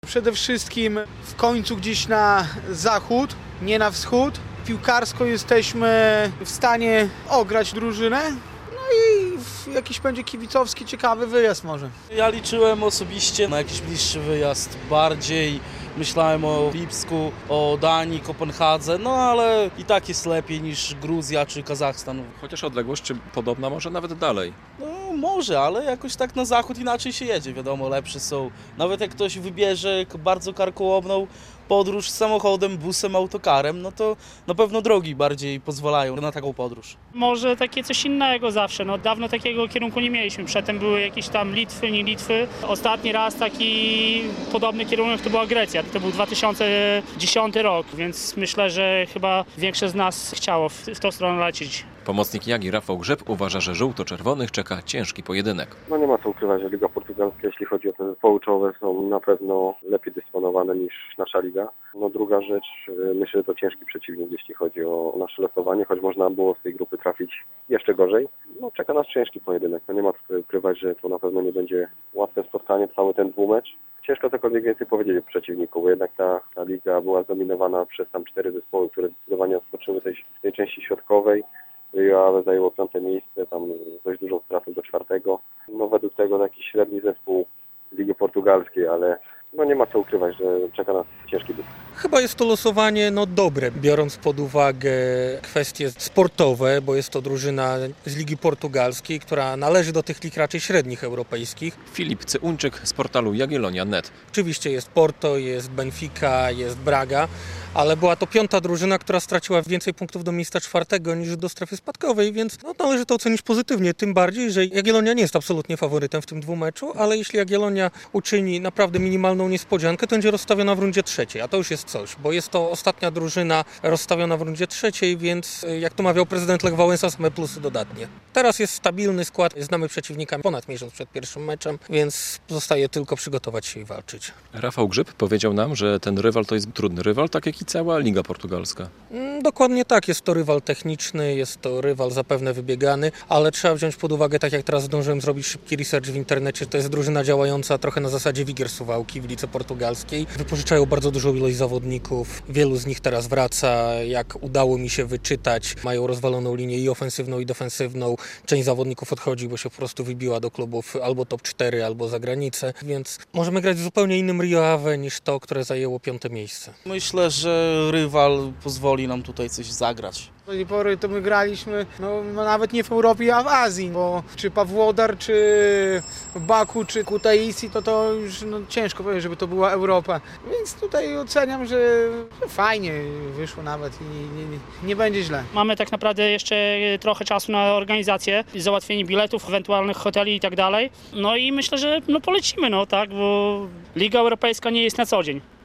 Przede wszystkim w końcu gdzieś na zachód, nie na wschód. Piłkarsko jesteśmy w stanie ograć drużynę. No i jakiś będzie kibicowski, ciekawy wyjazd może. Ja liczyłem osobiście na jakiś bliższy wyjazd, bardziej myślałem o Lipsku, o Danii, Kopenhadze, no ale i tak jest lepiej niż Gruzja czy Kazachstan. Chociaż odległość czy podobna, może nawet dalej. No może, ale jakoś tak na zachód inaczej się jedzie, wiadomo, lepsze są. Nawet jak ktoś wybierze bardzo karkołomną podróż samochodem, busem, autokarem, no to na pewno drogi bardziej pozwalają na taką podróż. Może takie coś innego zawsze, no dawno takiego kierunku nie mieliśmy, przedtem były jakieś tam Litwy, nie Litwy. Ostatni raz taki podobny kierunek to była Grecja, to był 2010 rok, więc myślę, że chyba większość z nas chciało w tą stronę lecieć. Pomocnik Jagi Rafał Grzeb uważa, że żółto-czerwonych czeka ciężki pojedynek. No nie ma co ukrywać, że Liga Portugalska, jeśli chodzi o te zespoły czołowe, są na pewno lepiej dysponowane niż nasza liga. No druga rzecz, myślę, że to ciężki przeciwnik, jeśli chodzi o nasze losowanie, choć można było z tej grupy trafić jeszcze gorzej. No czeka nas ciężki pojedynek, no nie ma co ukrywać, że to na pewno nie będzie łatwe spotkanie, cały ten dwumecz. Ciężko cokolwiek więcej powiedzieć o przeciwniku, bo jednak ta liga była zdominowana przez tam 4 zespoły, które zdecydowanie odpoczyły w tej części środkowej. Rio zajęło 5. miejsce, tam z dość dużą stratą do 4. No według tego taki średni zespół Ligi Portugalskiej, ale no nie ma co ukrywać, że czeka nas ciężki bieg. Chyba jest to losowanie dobre, biorąc pod uwagę kwestie sportowe, bo jest to drużyna z Ligi Portugalskiej, która należy do tych lig raczej średnich europejskich. Filip Cyuńczyk z portalu Jagiellonia.net. Oczywiście jest Porto, jest Benfica, jest Braga, ale była to 5. drużyna, która straciła więcej punktów do miejsca 4. niż do strefy spadkowej, więc należy to ocenić pozytywnie, tym bardziej, że Jagiellonia nie jest absolutnie faworytem w tym dwumeczu, ale jeśli Jagiellonia uczyni naprawdę minimalną niespodziankę, to będzie rozstawiona w rundzie 3, a to już jest coś, bo jest to ostatnia drużyna rozstawiona w rundzie 3, więc jak to mawiał prezydent Lech Wałęsa, same plusy dodatnie. Teraz jest stabilny skład, znamy przeciwnika ponad miesiąc przed pierwszym meczem, więc zostaje tylko przygotować się i walczyć. Rafał Grzeb powiedział nam, że ten rywal to jest trudny rywal, tak jak i cała Liga Portugalska. Dokładnie tak, jest to rywal techniczny, jest to rywal zapewne wybiegany, ale trzeba wziąć pod uwagę, tak jak teraz zdążyłem zrobić szybki research w internecie, to jest drużyna działająca trochę na zasadzie Wigier Suwałki w lidze portugalskiej. Wypożyczają bardzo dużą ilość zawodników, wielu z nich teraz wraca, jak udało mi się wyczytać, mają rozwaloną linię i ofensywną, i defensywną. Część zawodników odchodzi, bo się po prostu wybiła do klubów albo top 4, albo za granicę, więc możemy grać w zupełnie innym Rio Ave niż to, które zajęło 5. miejsce. Myślę, że rywal pozwoli nam tutaj coś zagrać. Do tej pory to my graliśmy no nawet nie w Europie, a w Azji, bo czy Pawłodar, czy Baku, czy Kutaisi, to już ciężko powiedzieć, żeby to była Europa. Więc tutaj oceniam, że fajnie wyszło nawet i nie będzie źle. Mamy tak naprawdę jeszcze trochę czasu na organizację, załatwienie biletów, ewentualnych hoteli i tak dalej. No i myślę, że polecimy, tak, bo Liga Europejska nie jest na co dzień.